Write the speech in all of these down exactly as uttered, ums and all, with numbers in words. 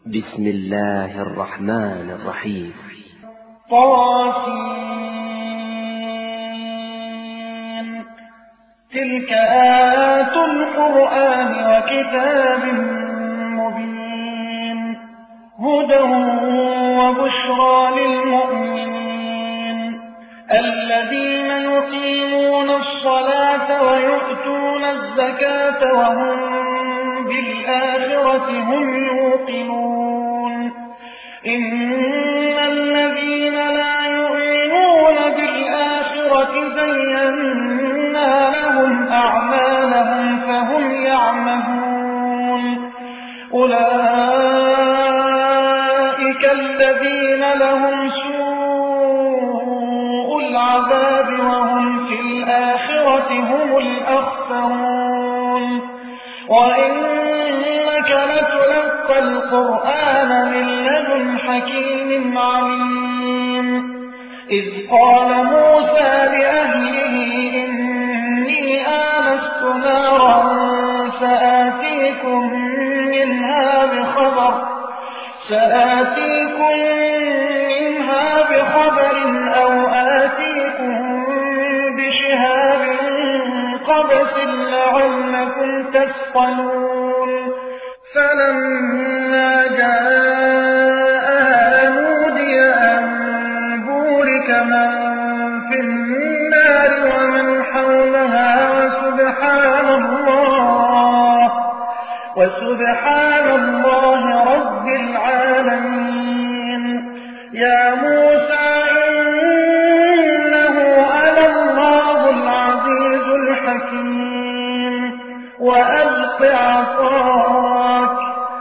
بسم الله الرحمن الرحيم. طاسين. تلك آيات القرآن وكتاب مبين هدى وبشرى للمؤمنين الذين يقيمون الصلاة ويؤتون الزكاة وهم بالآخرة هم يوقنون إن الذين لا يؤمنون بالآخرة زينا لهم أعمالهم فهم يعمهون أولئك الذين لهم سوء العذاب وهم في الآخرة هم الأخسرون وإنك لتلقى القرآن من لدن حكيم عليم إذ قال موسى لأهله إني آنست نارا سآتيكم منها بخبر سآتيكم منها بخبر أو آتيكم بشهاب قبس لعلكم تثقلون فلما جاءها نودي أن بورك من في النار ومن حولها وسبحان الله وسبحان الله رب العالمين يا موسى إنه أنا الله العزيز الحكيم وألق عصاك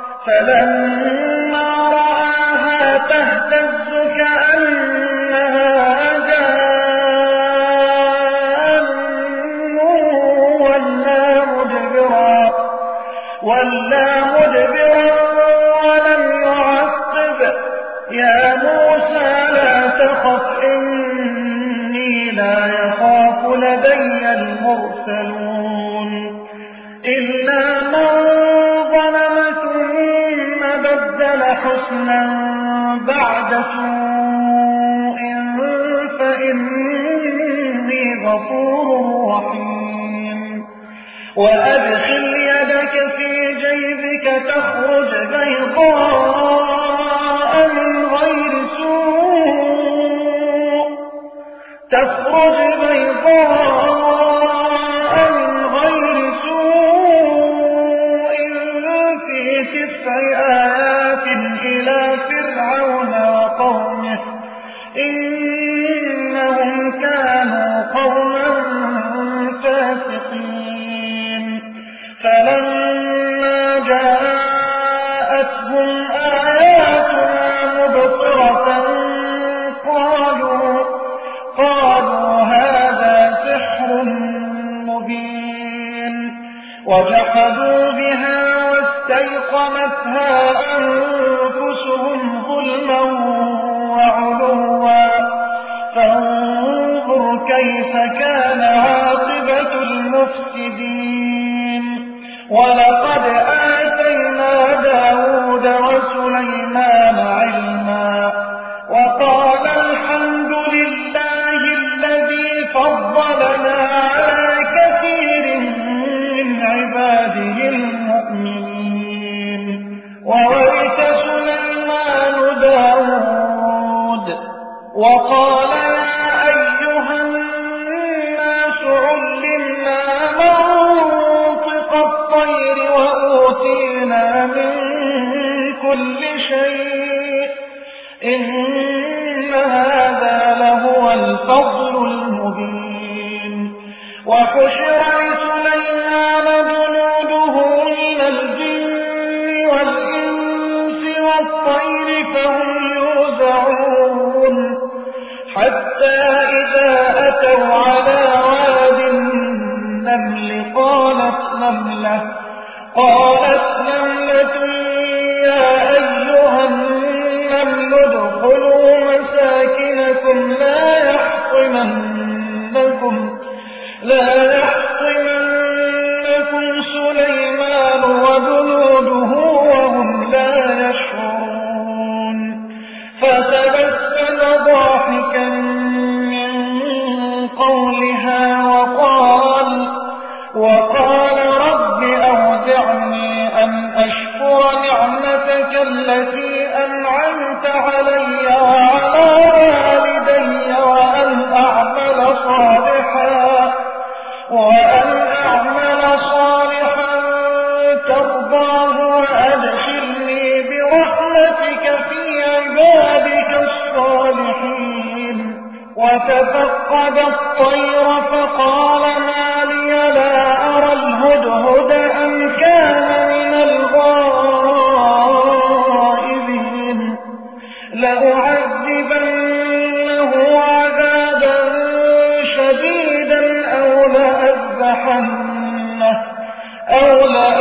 فلما رآها تهتز كأنها جان ولا مدبرا ولا مدبرا ولم يعقب يا موسى لا تخف إني لا يخاف لدي المرسلون إلا من ظلم ثم بدل حسنا بعد سوء فإني غفور رحيم وأدخل يدك في جيبك تخرج بيضاء من غير سوء تخرج بيضاء من غير سوء في تسع آيات إلى فرعون وقومه إنهم كانوا قوما فاسقين فلما جاءتهم آياتنا مبصرة قالوا قالوا هذا سحر مبين وجحدوا بها واستيقنتها أنفسهم ظلما وعلوا فانظر كيف كان عاقبة المفسدين ولقد آتينا داود وسليمان علما وقال الحمد لله الذي فضلنا على كثير من عباده المؤمنين وورث سليمان داود وقال يا أيها الناس علمنا منطق الطير وأوتينا من كل شيء إن هذا لهو الفضل المبين وحشر لسليمان جنوده من الجن والإنس والطير فهم يوزعون حتى إذا أتوا على واد النمل قالت نملة قالت نملة يا أيها النمل ادخلوا مساكنكم لا يحطمنكم لا يحطمنكم سليمان وجنوده وهم لا يشعرون وتفقد الطير فقال ما لي لا أرى الهدهد أم كان من الغائبين لأعذبنه عذابا شديدا أو لأذبحنه أو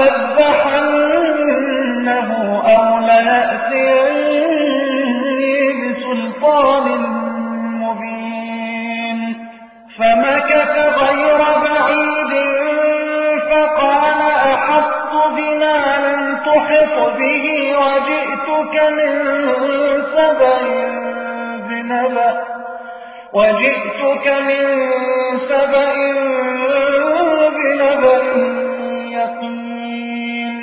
لأذبحنه أو ليأتيني بسلطان مبين. فمكث غير بعيد فقال أحطت بما لم تحط به وجئتك من سبأ بنبأ وجئتك من سبأ بنبأ يقين.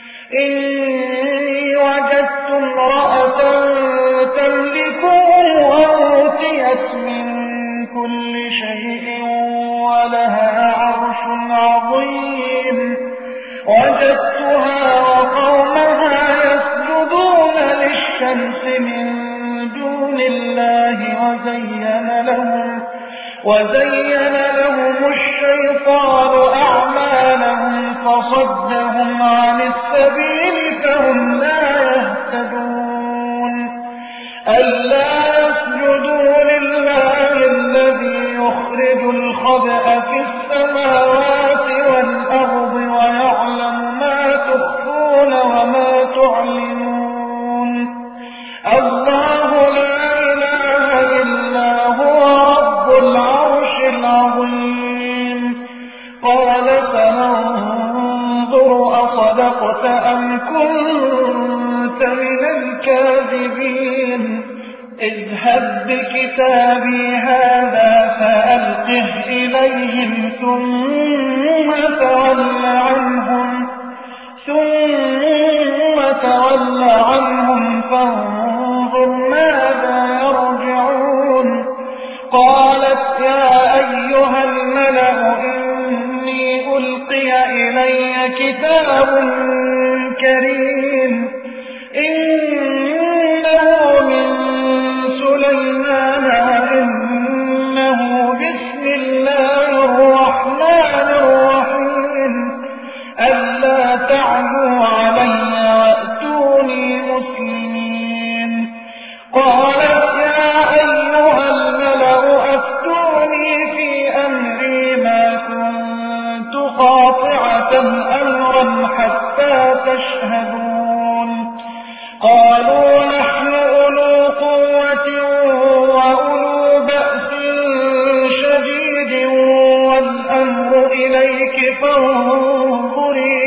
إني وجدت امرأة تملكهم وأوتيت من كل شيء ولها عرش عظيم وجدتها وقومها يسجدون للشمس من دون الله وزين لهم وزين لهم الشيطان أعمالهم فصدهم عن السبيل فهم لا يهتدون. ألا يسجدوا لله الذي يخرج الخبأ في السماوات والأرض ويعلم ما تخفون وما تعلنون. الله لا إله إلا هو رب العرش العظيم. قال سننظر أصدقت أم كنت من الكاذبين. اذهب بكتابي هذا فألقه إليهم ثم تول عنهم ثم تول عنهم فانظر ماذا يرجعون. قالت يا أيها الملأ إني ألقي إلي كتاب كريم إنه من سليمان وإنه بسم الله الرحمن الرحيم ألا تعلوا علي وأتوني مسلمين. قالت يا أيها الملأ أفتوني في أمري ما كنت قاطعة أمرا حتى تشهدون. قالوا نحن أولو قوة وأولو بأس شديد والأمر إليك فانظري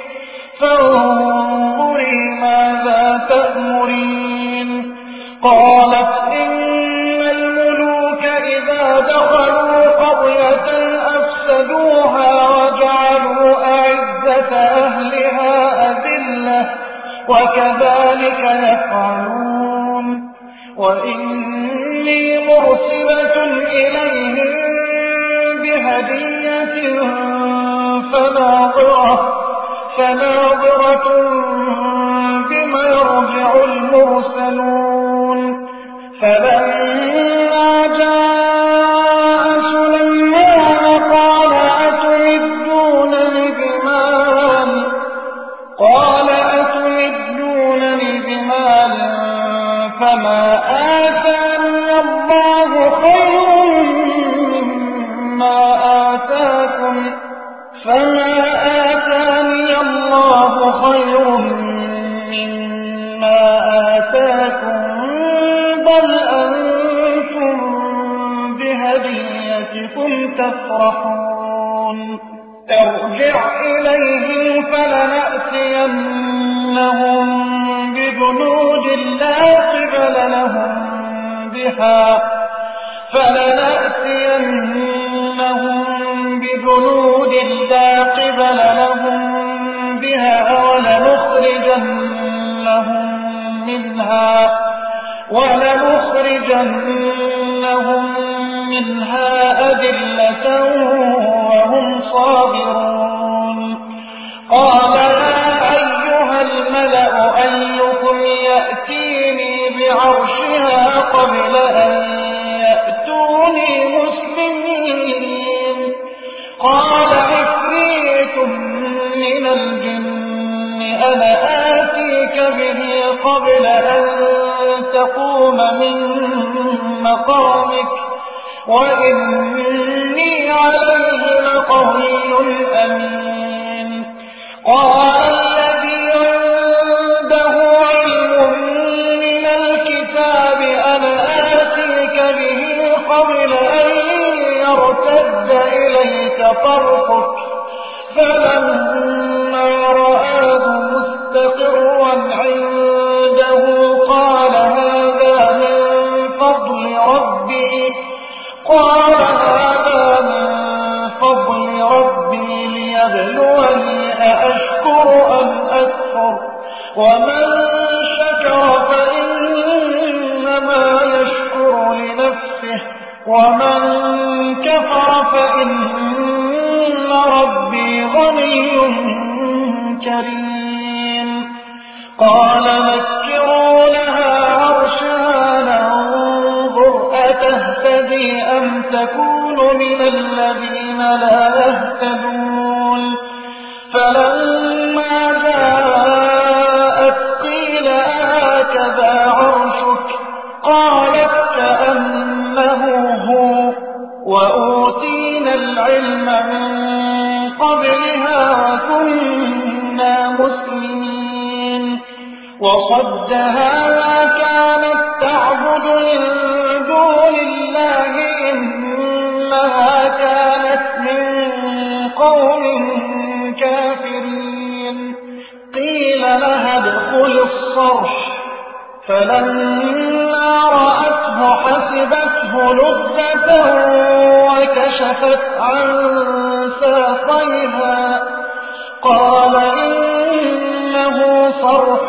فانظري ماذا تأمرين. قالت إن الملوك إذا دخلوا قرية أفسدوها وجعلوا أعزة أهلها أذلة وكذلك يفعلون. وإني مرسلة إليهم بهدية فناظرة فناظرة بما يرجع المرسلون. فلما جاء سليمان قال أتمدونني بمال قال أتمدونني بمال فما آتاني الله خير مما آتاكم فما آتاني الله خير مما آتاكم بل أنتم بهديتكم تفرحون. ارجع إليهم فلنأتينهم بجنود لا قبل لهم بها فلنأتينهم بجنود لا قبل لهم بها ولنخرجنهم منها ولنخرجنهم منها أذلة وهم صاغرون. قال يا أيها الملأ أيكم يأتيني بعرشها قبل أن يأتون قبل أن تقوم من مقامك وإني عليه لقوي أمين. قال الذي عنده علم من الكتاب أنا آتيك به قبل أن يرتد إليك طرفك فلما رآه مستقرا عنده قال هذا من فضل ربي قال هذا من فضل ربي ليبلوني أأشكر أم أكفر ومن شكر فإنما يشكر لنفسه ومن كفر فإن ربي غني كريم. قال نكروا لها عرشها ننظر أتهتدي أم تكون من الذين لا يهتدون. فلما جاءت قيل هكذا عرشك قالت كأنه هو وأوتينا العلم من قبلها وكنا مسلمين. وصدها ما كانت تعبد من دون الله إنها كانت من قوم كافرين. قيل لها ادخل الصرح فلما رأته حسبته لجة وكشفت عن ساقيها قال إنه صرح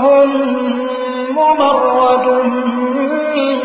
ممرد من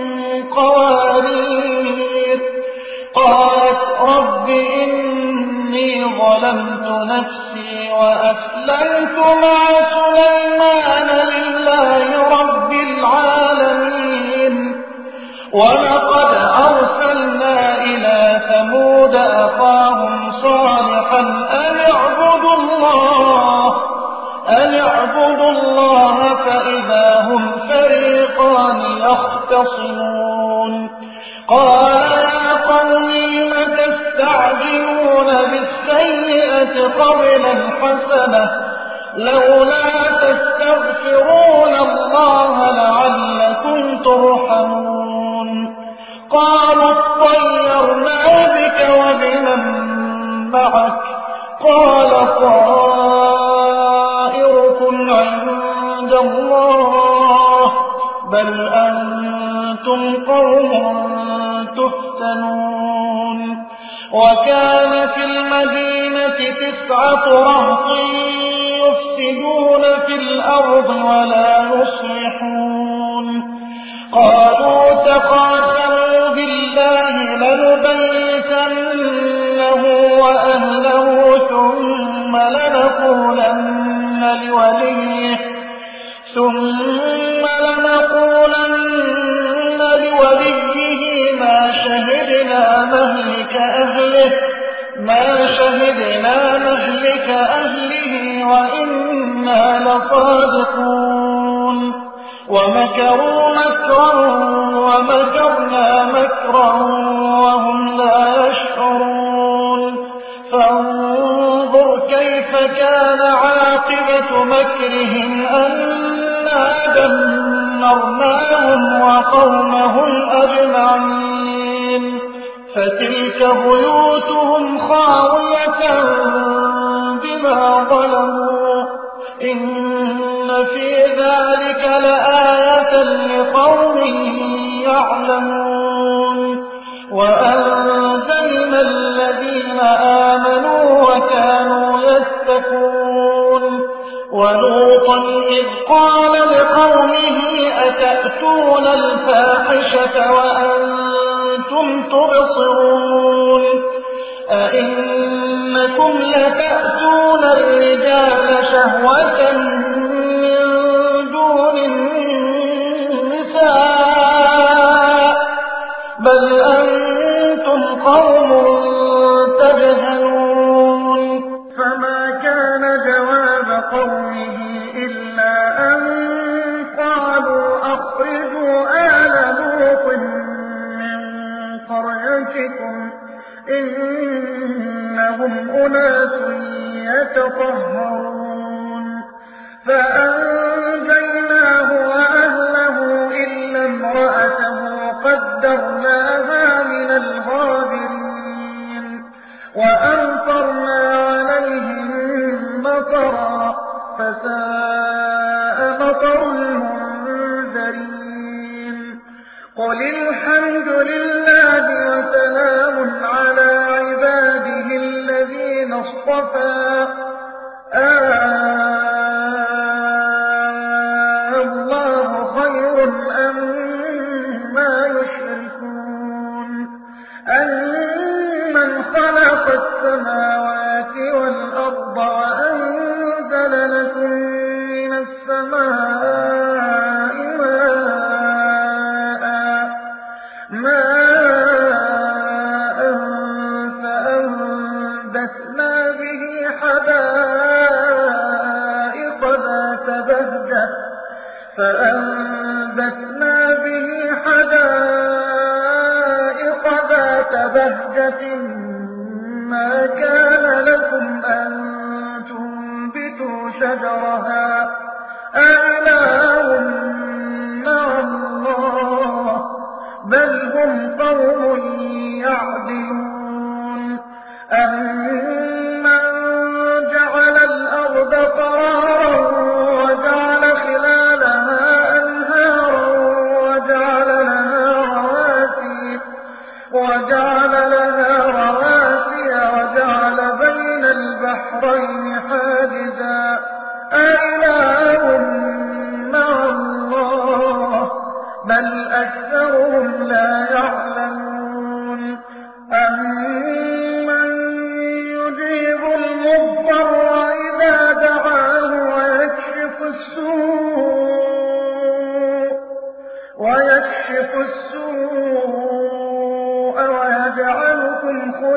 قوارير. قالت رب إني ظلمت نفسي وأسلمت مع سليمان لله رب العالمين. ولقد أرسلنا إلى ثمود أخاهم صالحا أن اعبدوا الله أن اعبدوا الله فإذا هم فريقان يختصمون. قال يا قوم لم تستعجلون بالسيئة قبل الحسنة لولا تستغفرون الله لعلكم ترحمون. قالوا اطيرنا بك وبمن معك قال طائركم عند الله بل أنتم قوم تفتنون. وكان في المدينة تسعة رهط يفسدون في الأرض ولا يصلحون. قالوا تقاسموا بالله لنبيتنه وأهله ثم لنقولن لوليه ثم لنقولن لوليه ما شهدنا مهلك أهله ما شهدنا مهلك أهله وإنا لصادقون. ومكروا مكرا ومكرنا مكرا وهم لا يشعرون. فانظر كيف كان عاقبة مكرهم أنا دمرناهم وقومهم أجمعين. فتلك بيوتهم خاوية بما ظلموا إن في ذلك لآية لقوم يعلمون. وأنجينا الذين آمنوا وكانوا يتقون. ولوطا إذ قال لقومه أتأتون الفاحشة وأنتم تبصرون أئنكم لتأتون الرجال شهوة من دون النساء بل أنتم قوم تجهلون. فما كان جواب قومه إلا أن قال أناس يتطهرون فأنجيناه وأهله إلا امرأته قدرناها من الغابرين وأمطرنا عليهم مطرا فساء مطر المنذرين قل الحمد لله وسلام على عباده الذين اصطفى آه الله خير أما يشركون أمن خلق السماوات والأرض وأنزل لكم من السماء ماء ماء فأنبتنا به حدائق ذات بهجة فأنبتنا به حدائق ذات بهجة ما كان لكم أن تنبتوا شجرها أإله مع الله بل هم قوم يعدلون أمن جعل الأرض قرارا وجعل خلالها أنهارا وجعل لها رواسي وجعل لها رواسي وجعل بين البحرين حاجزا أإله مع الله بل أكثرهم لا يعلمون أمن يجيب المضطر إذا دعاه ويكشف السوء ويكشف السوء ويجعلكم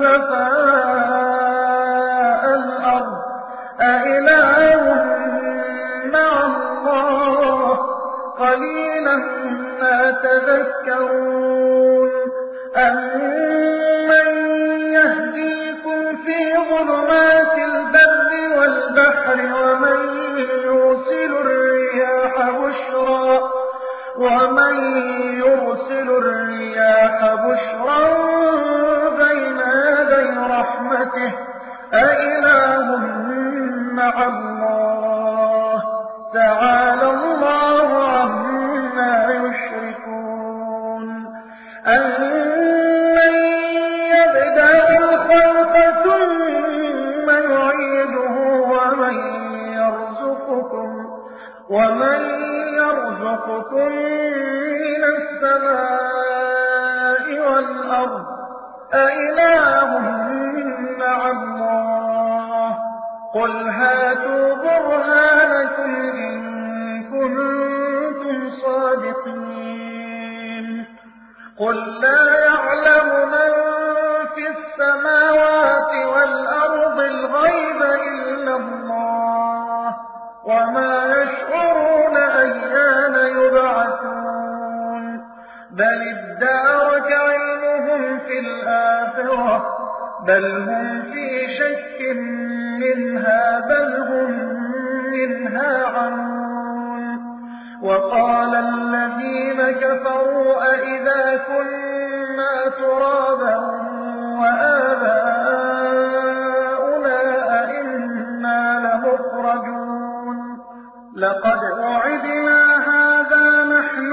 خلفاء الأرض أإله مع الله قليلا ما تذكرون أمن يهديكم في ظلمات البر والبحر ومن يرسل الرياح بشرا ومن يرسل الرياح بشرا بين يدي رحمته أإله مع الله تعالى الله عما يشركون أمن يبدأ الخلق ثم يعيده ومن يرزقكم ومن يرزقكم من السماء والأرض أإله مع الله قل هاتوا برهانكم إن كنتم صادقين قل لا يعلم من في السماوات والأرض الغيب إلا الله وما يشعرون أيان يبعثون بل ادارك علمهم في الآخرة بل هم في شك منها بل هم منها عمون وقال الذين كفروا أئذا كنا ترابا وآباؤنا أئنا لمخرجون لقد وعدنا هذا نحن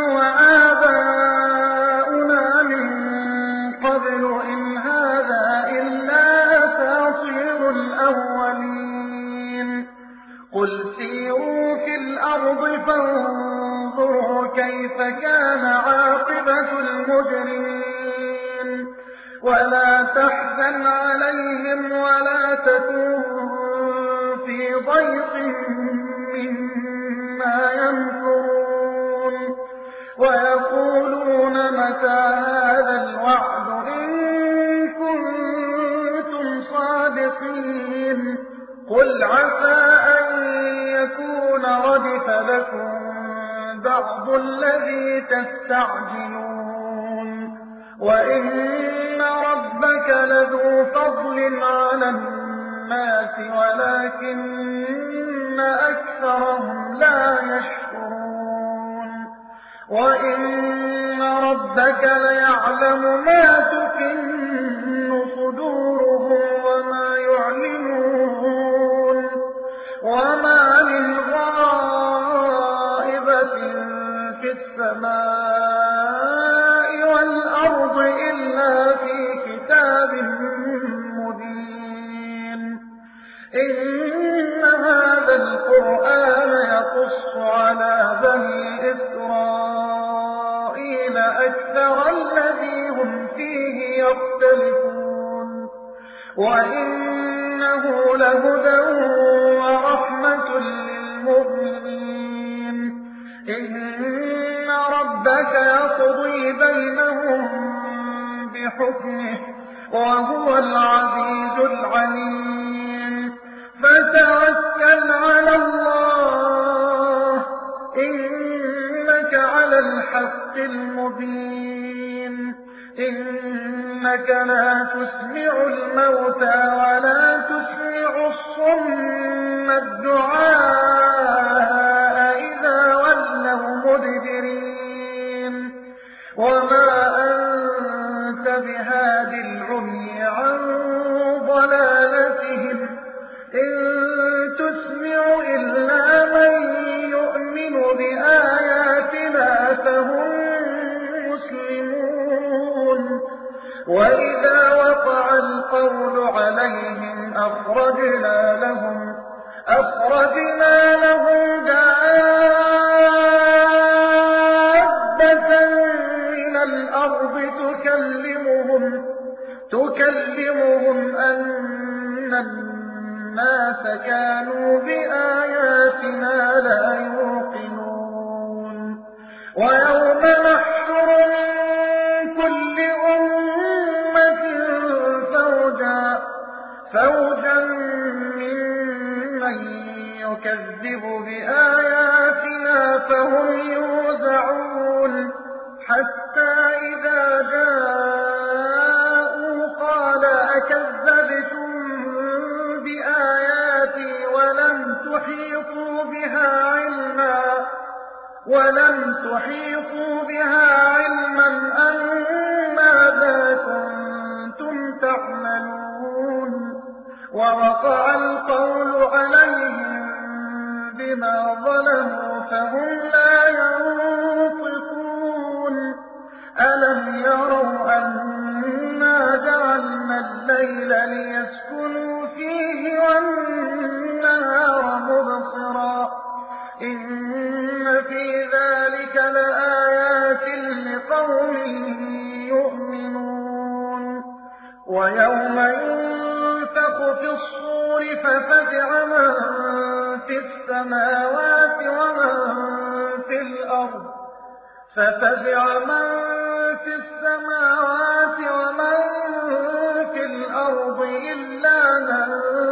وآباؤنا من قبل إن هذا إلا أساطير الأولين قل سيروا في الأرض فانظروا كيف كان عاقبة المجرمين ولا تحزن عليهم ولا تكن في ضيق مما يمكرون ويقولون متى هذا الوعد إن كنتم صادقين قل عسى أن يكون ردف لكم بعض الذي تستعجلون وإن ربك لذو فضل على الناس الناس ولكن أكثرهم لا يشكرون وإن ربك ليعلم ما تكن صدورهم وما يعلنون وما من غائبة في السماء والأرض إلا في كتاب مبين إن هذا القرآن يقص على بني إسرائيل أكثر الذي هم فيه يختلفون وإنه لهدى ورحمة للمؤمنين إن ربك يقضي بينهم بحكمه وهو العزيز العليم فتوكل على الله إنك على الحق المبين إنك لا تسمع الموتى ولا تسمع الصم الدعاء إذا ولوا مدبرين وما أنت بهادي العمي عن ضلالتهم إن تسمع إلا من يؤمن بآياتنا فهم مسلمون وإذا وقع القول عليهم أخرجنا لهم أخرجنا لهم دابة من الأرض تكلمهم تكلمهم أن الناس كانوا بآياتنا لا يوقنون ويوم نحشر من كل أمة فوجا فوجا ممن يكذب بآياتنا فهم يوزعون حتى إذا جاءوا قال أكذبتم بآياتي ولم تحيطوا بها علما ولم تحيطوا بها علما أم ماذا كنتم تعملون ووقع القول عليهم بما ظلموا فهم لا ينطقون ألم يروا أنا جعلنا الليل ليسكنوا فيه والنهار مبصرا إن في ذلك لآيات لقوم يؤمنون ويوم ينفخ في الصور ففزع من في السماوات ومن في الأرض ففزع من في السماوات ومن في الأرض إلا من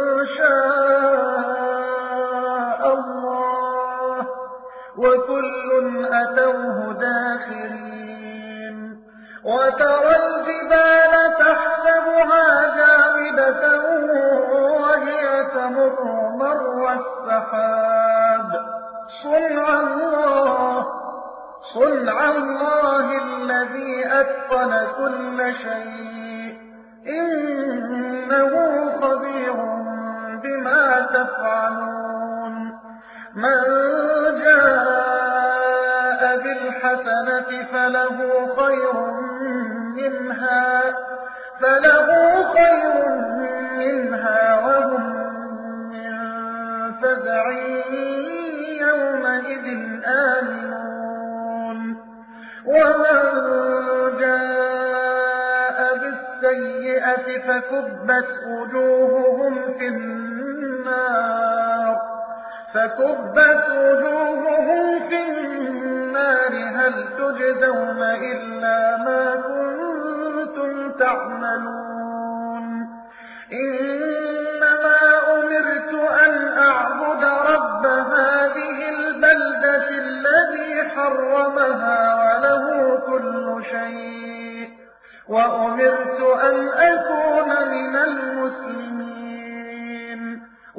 شاء الله وكل أتوه داخرين وترى الجبال تحسبها جامدة وهي تمر مر السحاب صنع الله صنع الله الذي أتقن كل شيء إنه خبير بما تفعلون من جاء بالحسنة فله خير منها فله خير منها وهم من فزع يومئذ آمنون ومن جاء بالسيئة فكبت وجوههم في النار فكبت وجوههم في النار هل تجزون إلا ما كنتم تعملون إنما أمرت أن أعبد رب هذه البلدة الذي حرمها وله كل شيء وأمرت أن أكون من المسلمين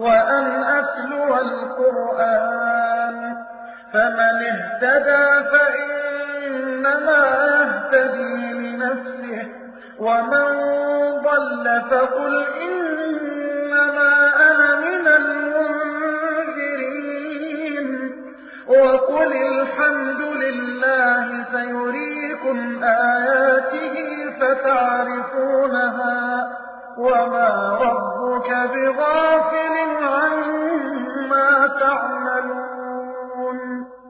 وأن أتلو القرآن، فمن اهتدى فإنما يهتدي لنفسه، ومن ضل فقل إنما أنا من المنذرين. وقل الحمد لله سيريكم آياته فتعرفونها، وما ربك بغافل عما تعملون.